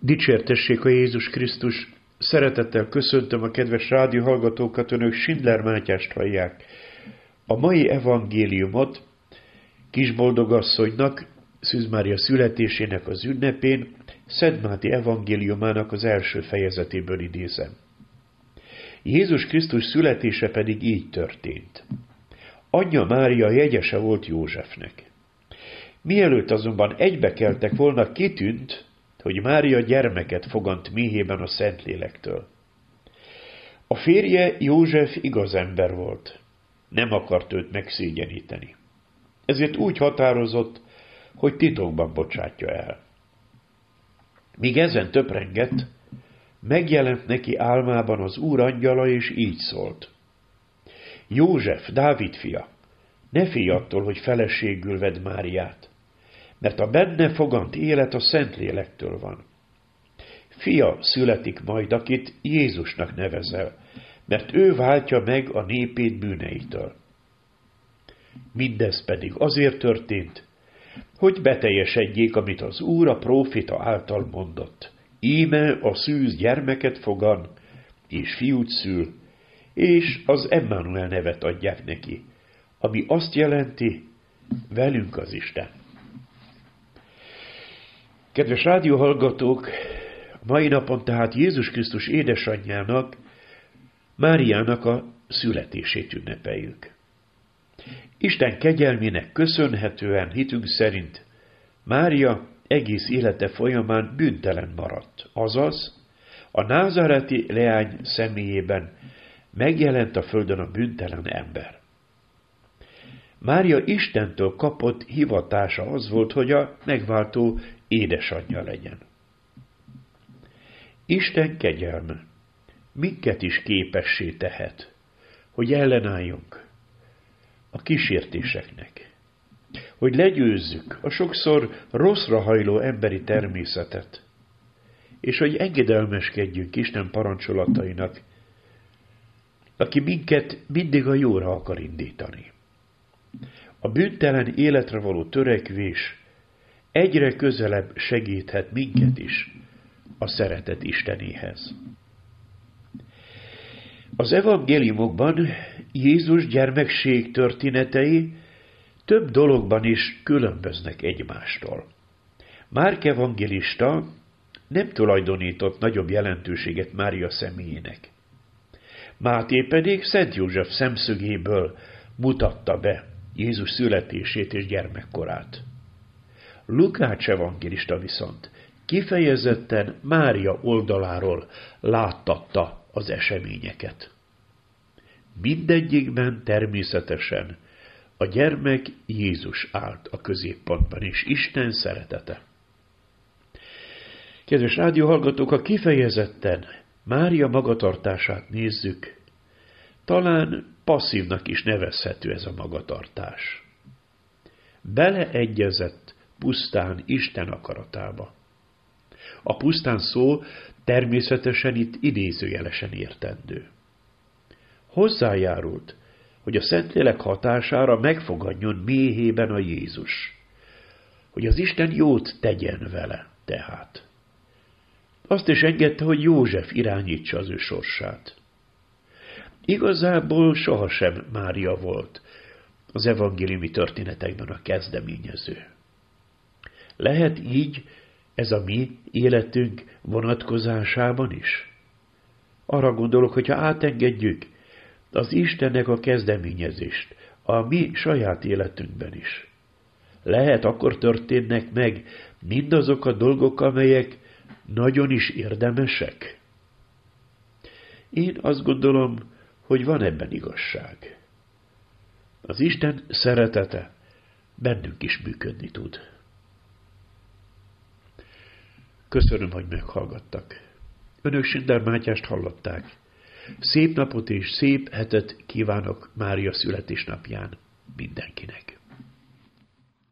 Dicsértessék a Jézus Krisztus! Szeretettel köszöntöm a kedves rádióhallgatókat, önök Schindler Mátyást hallják. A mai evangéliumot Kisboldogasszonynak, Szűz Mária születésének az ünnepén, Szent Máté evangéliumának az első fejezetéből idézem. Jézus Krisztus születése pedig így történt. Anyja Mária jegyese volt Józsefnek. Mielőtt azonban egybekeltek volna, kitűnt, hogy Mária gyermeket fogant méhében a Szentlélektől. A férje József igaz ember volt, nem akart őt megszégyeníteni. Ezért úgy határozott, hogy titokban bocsátja el. Míg ezen töprengett, megjelent neki álmában az Úr angyala, és így szólt. József, Dávid fia, ne félj attól, hogy feleségül vedd Máriát, mert a benne fogant élet a Szentlélektől van. Fia születik majd, akit Jézusnak nevezel, mert ő váltja meg a népét bűneitől. Mindez pedig azért történt, hogy beteljesedjék, amit az Úr a prófita által mondott. Íme a szűz gyermeket fogan, és fiút szül, és az Emmanuel nevet adják neki, ami azt jelenti, velünk az Isten. Kedves rádióhallgatók, mai napon tehát Jézus Krisztus édesanyjának, Máriának a születését ünnepeljük. Isten kegyelmének köszönhetően hitünk szerint Mária egész élete folyamán bűntelen maradt, azaz a názáreti leány személyében megjelent a földön a bűntelen ember. Mária Istentől kapott hivatása az volt, hogy a megváltó édesanyja legyen. Isten kegyelme minket is képessé tehet, hogy ellenálljunk a kísértéseknek, hogy legyőzzük a sokszor rosszra hajló emberi természetet, és hogy engedelmeskedjünk Isten parancsolatainak, aki minket mindig a jóra akar indítani. A bűntelen életre való törekvés egyre közelebb segíthet minket is a szeretet Istenéhez. Az evangéliumokban Jézus gyermekség történetei több dologban is különböznek egymástól. Márk evangélista nem tulajdonított nagyobb jelentőséget Mária személyének. Máté pedig Szent József szemszögéből mutatta be Jézus születését és gyermekkorát. Lukács evangélista viszont kifejezetten Mária oldaláról láttatta az eseményeket. Mindegyikben természetesen a gyermek Jézus állt a középpontban, és Isten szeretete. Kedves rádióhallgatók, ha kifejezetten Mária magatartását nézzük, talán passzívnak is nevezhető ez a magatartás. Beleegyezett pusztán Isten akaratába. A pusztán szó természetesen itt idézőjelesen értendő. Hozzájárult, hogy a Szentlélek hatására megfogadjon méhében a Jézus, hogy az Isten jót tegyen vele tehát. Azt is engedte, hogy József irányítsa az ő sorsát. Igazából sohasem Mária volt az evangéliumi történetekben a kezdeményező. Lehet így ez a mi életünk vonatkozásában is? Arra gondolok, hogyha átengedjük az Istennek a kezdeményezést a mi saját életünkben is. Lehet, akkor történnek meg mindazok a dolgok, amelyek nagyon is érdemesek? Én azt gondolom, hogy van ebben igazság. Az Isten szeretete bennünk is működni tud. Köszönöm, hogy meghallgattak. Önök Schindler Mátyást hallották. Szép napot és szép hetet kívánok Mária születésnapján mindenkinek.